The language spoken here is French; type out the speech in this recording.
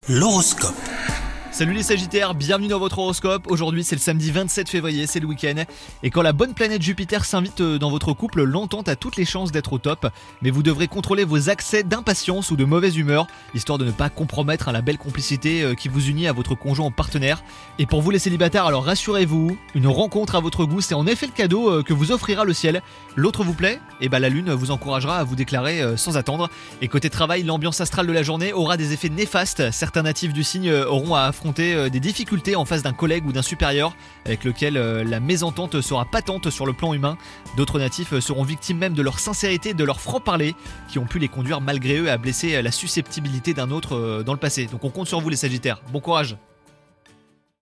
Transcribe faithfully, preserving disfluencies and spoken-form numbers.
L'horoscope. Salut les Sagittaires, bienvenue dans votre horoscope. Aujourd'hui c'est le samedi vingt-sept février, c'est le week-end. Et quand la bonne planète Jupiter s'invite dans votre couple, l'entente a toutes les chances d'être au top. Mais vous devrez contrôler vos accès d'impatience ou de mauvaise humeur, histoire de ne pas compromettre la belle complicité qui vous unit à votre conjoint ou partenaire. Et pour vous les célibataires, alors rassurez-vous, une rencontre à votre goût, c'est en effet le cadeau que vous offrira le ciel. L'autre vous plaît ? Et bah la lune vous encouragera à vous déclarer sans attendre. Et côté travail, l'ambiance astrale de la journée aura des effets néfastes. Certains natifs du signe auront à affronter des difficultés en face d'un collègue ou d'un supérieur avec lequel la mésentente sera patente sur le plan humain. D'autres natifs seront victimes même de leur sincérité et de leur franc-parler qui ont pu les conduire malgré eux à blesser la susceptibilité d'un autre dans le passé. Donc on compte sur vous les Sagittaires, bon courage.